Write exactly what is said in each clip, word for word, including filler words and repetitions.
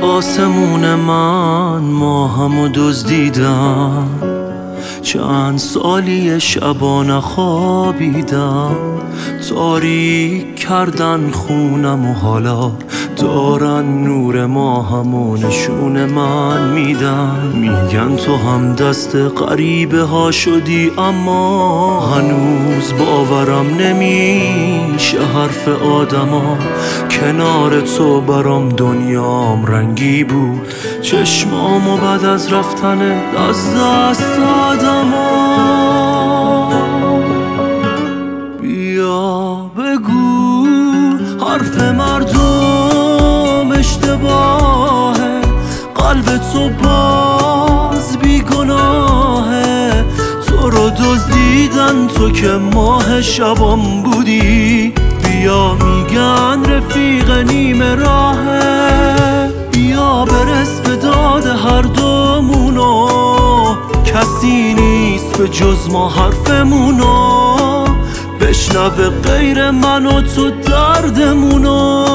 آسمون من ماهمو دزدیدم، چند سالی شبا نخوابیدم. تاریک کردن خونم و حالا دارن نور ماهمو نشون من میدن. میگن تو هم دست غریبه ها شدی، اما هنوز باورم نمیشه حرف آدما. کنار تو برام دنیام رنگی بود، چشمامو بعد از رفتن از دست دادما. بیا بگو حرف مردم اشتباهه، قلب تو باز بیگناهه. تو رو دزدیدن تو که ماه شبام بودی. بیا میگن رفیق نیمه راهه، بیا برس به داد هر دومونو. کسی نیست به جز ما حرفمونو بشنوه غیر من و تو دردمونو.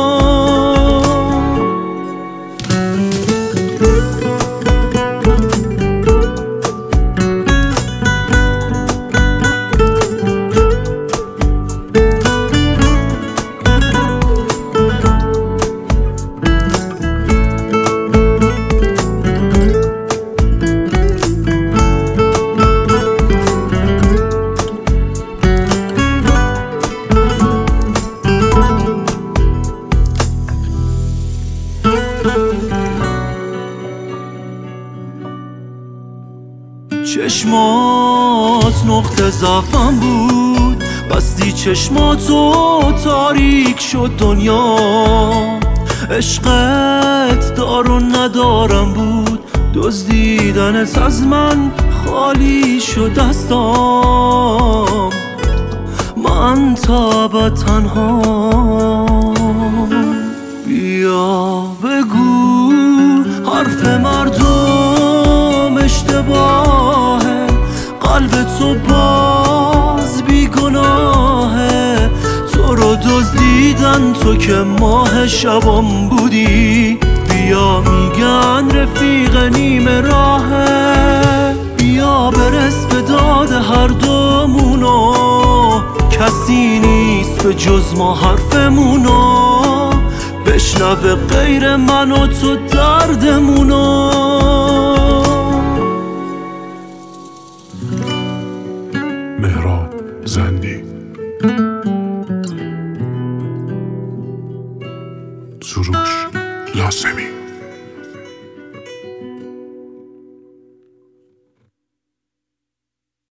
چشمات نقطه ضعفم بود، بستی چشماتو تاریک شد دنیا. عشقت دار و ندارم بود، دزدیدنت از من خالی شد دستام. من تا ابد تنها. بیا بگو حرف مردم اشتباهه، قلب تو باز بیگناهه. تو رو دزدیدن تو که ماه شبام بودی. بیا میگن رفیق نیمه راهه، بیا برس به داد هر دومونو. کسی نیست به جز ما حرفمونو بشنوه غیر من و تو دردمونو. مهراب زندی، سروش لاسمی.